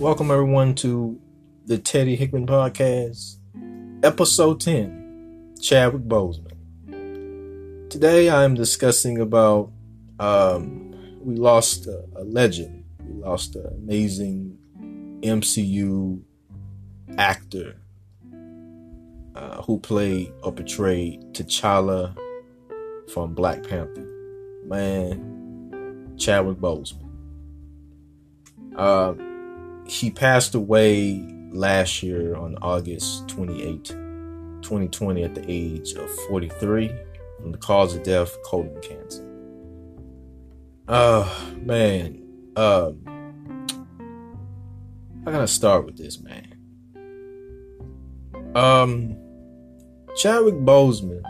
Welcome everyone to the Teddy Hickman Podcast, Episode 10, Chadwick Boseman. Today I am discussing about we lost a legend. We lost an amazing MCU actor who played or portrayed T'Challa from Black Panther. Man, Chadwick Boseman. He passed away last year on August 28, 2020 at the age of 43 from the cause of death, colon cancer. Man. I gotta start with this, man. Chadwick Boseman,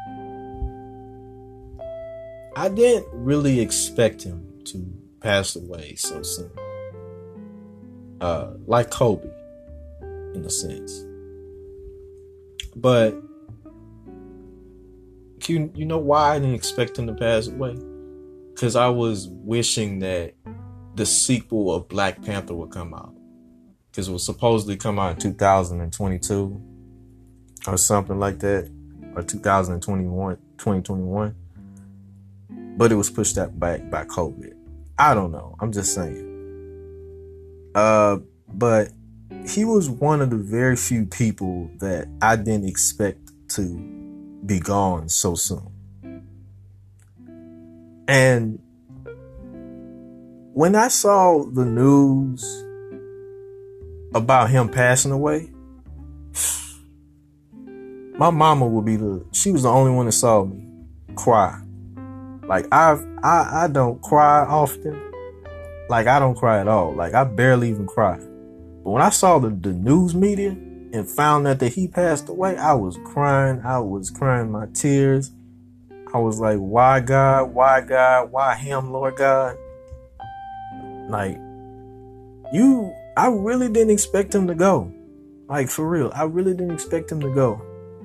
I didn't really expect him to pass away so soon. Like Kobe, in a sense. But you know why I didn't expect him to pass away? Because I was wishing that the sequel of Black Panther would come out. Because it was supposedly come out in 2022 or something like that, or 2021. But it was pushed back by COVID. I don't know. I'm just saying. But he was one of the very few people that I didn't expect to be gone so soon. And when I saw the news about him passing away, my mama she was the only one that saw me cry. Like I don't cry often. Like, I don't cry at all. Like, I barely even cry. But when I saw the news media and found out that he passed away, I was crying. I was crying my tears. I was like, why God? Why God? Why him, Lord God? Like, I really didn't expect him to go. Like, for real. I really didn't expect him to go.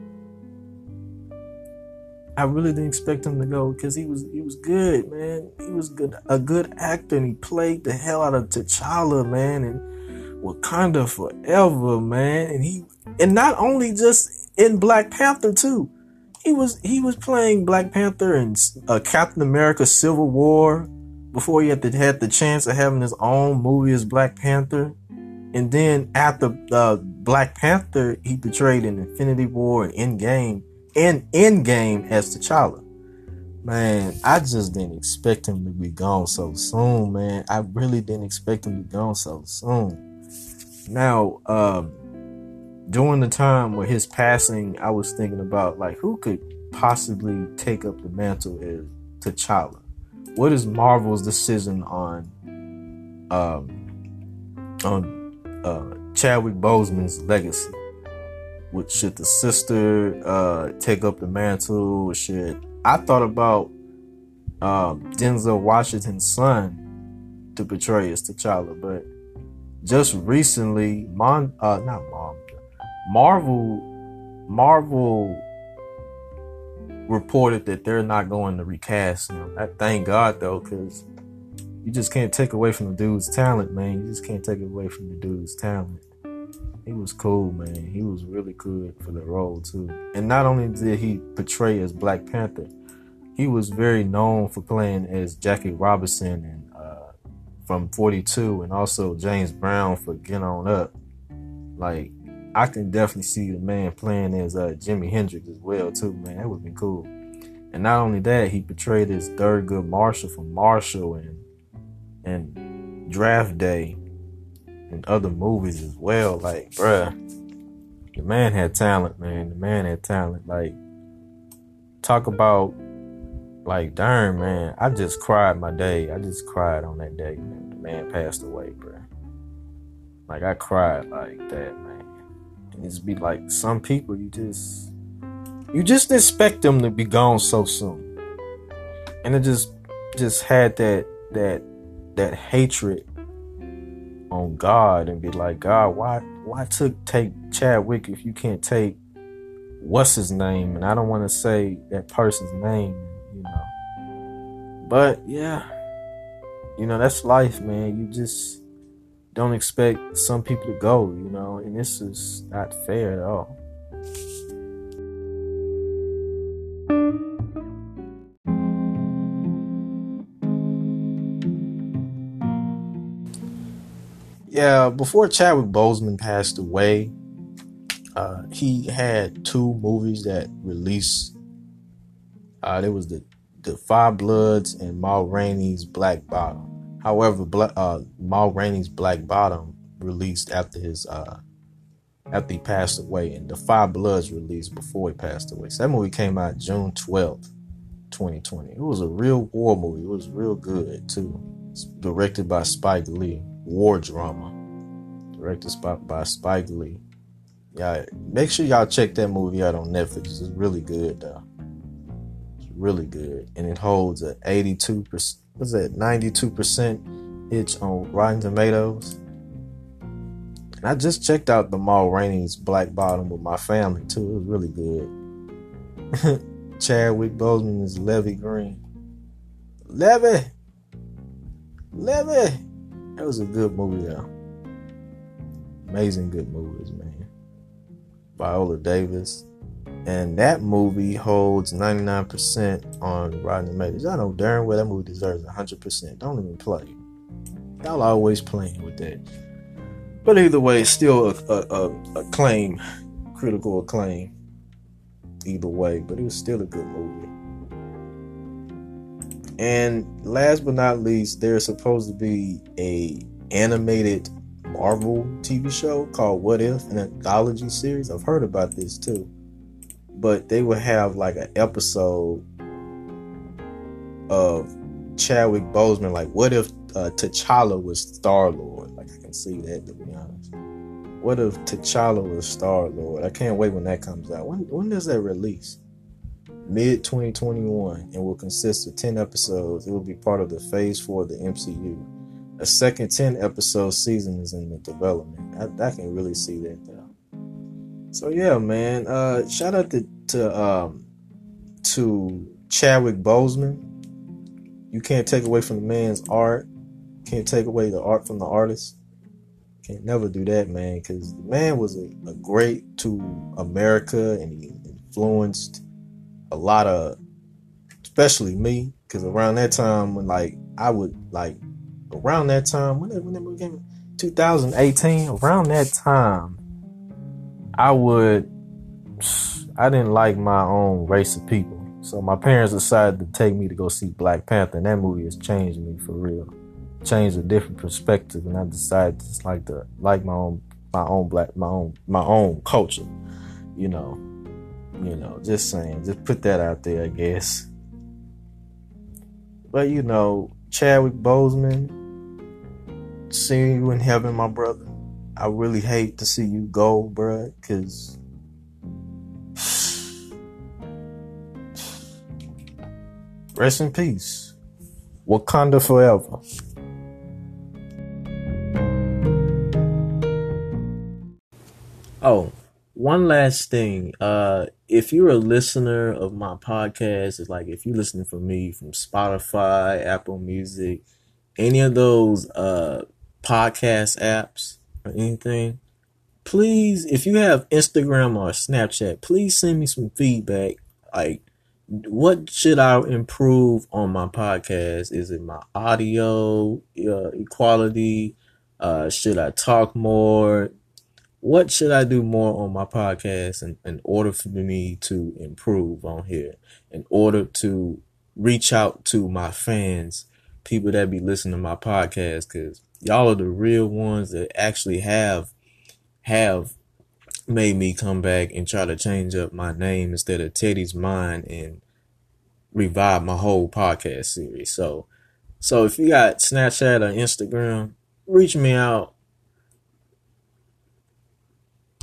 I really didn't expect him to go because he was good, man. He was a good actor, and he played the hell out of T'Challa, man, and Wakanda forever, man. And not only just in Black Panther too. He was playing Black Panther and Captain America: Civil War before he had the chance of having his own movie as Black Panther. And then after Black Panther, he portrayed in Infinity War and Endgame as T'Challa. Man, I just didn't expect him to be gone so soon, man. I really didn't expect him to be gone so soon. Now, during the time where his passing, I was thinking about, like, who could possibly take up the mantle as T'Challa? What is Marvel's decision on Chadwick Boseman's legacy? Should the sister take up the mantle? I thought about Denzel Washington's son to portray as T'Challa, but just recently, Marvel reported that they're not going to recast him. Thank God though, because you just can't take away from the dude's talent, man. You just can't take away from the dude's talent. He was cool, man. He was really good for the role, too. And not only did he portray as Black Panther, he was very known for playing as Jackie Robinson and from 42, and also James Brown for Get On Up. Like, I can definitely see the man playing as Jimi Hendrix as well, too, man. That would be cool. And not only that, he portrayed as Thurgood Marshall from Marshall and Draft Day and other movies as well. Like, bruh, the man had talent, man. The man had talent. Like, talk about, like, darn, man, I just cried my day. I just cried on that day, man. The man passed away, bruh. Like, I cried like that, man. And it's be like, some people, you just expect them to be gone so soon. And it just had that hatred on God and be like, God, why take Chadwick if you can't take what's his name? And I don't want to say that person's name, you know. But yeah, that's life, man. You just don't expect some people to go, and this is not fair at all. Yeah, before Chadwick Boseman passed away, he had two movies that released. There was the Five Bloods and Ma Rainey's Black Bottom. However, Ma Rainey's Black Bottom released after he passed away, and the Five Bloods released before he passed away. So that movie came out June 12th, 2020. It was a real war movie. It was real good too. It's directed by Spike Lee. War drama. Directed by Spike Lee. Yeah, make sure y'all check that movie out on Netflix. It's really good though. It's really good. And it holds a 82%, 92% hit on Rotten Tomatoes. And I just checked out the Ma Rainey's Black Bottom with my family too. It was really good. Chadwick Boseman is Levy Green. Levy! That was a good movie though. Amazing good movies, man. Viola Davis. And that movie holds 99% on Rotten Tomatoes. I know darn well that movie deserves 100%. Don't even play. Y'all always playing with that. But either way, it's still a claim, critical acclaim. Either way, but it was still a good movie. And last but not least, there's supposed to be a animated Marvel TV show called What If, an anthology series. I've heard about this too. But they would have like an episode of Chadwick Boseman, like what if T'Challa was Star-Lord? Like I can see that, to be honest. What if T'Challa was Star-Lord? I can't wait when that comes out. When does that release? Mid-2021, and will consist of 10 episodes. It will be part of the Phase 4 of the MCU. A second 10-episode season is in the development. I can really see that though. So yeah, man. Shout out to Chadwick Boseman. You can't take away from the man's art. Can't take away the art from the artist. Can't never do that, man. Because the man was a great to America, and he influenced a lot of, especially me. Because around that time, when around that time, when that movie came, 2018, around that time, I didn't like my own race of people. So my parents decided to take me to go see Black Panther, and that movie has changed me for real. Changed a different perspective, and I decided to like my own culture. Just saying, just put that out there, I guess. But Chadwick Boseman, seeing you in heaven, my brother. I really hate to see you go, bruh, because rest in peace. Wakanda forever. Oh, one last thing. If you're a listener of my podcast, it's like if you're listening from me from Spotify, Apple Music, any of those podcast apps or anything, please, if you have Instagram or Snapchat, please send me some feedback. Like, what should I improve on my podcast? Is it my audio equality? Should I talk more? What should I do more on my podcast in order for me to improve on here? In order to reach out to my fans, people that be listening to my podcast, because y'all are the real ones that actually have made me come back and try to change up my name instead of Teddy's Mind and revive my whole podcast series. So if you got Snapchat or Instagram, reach me out.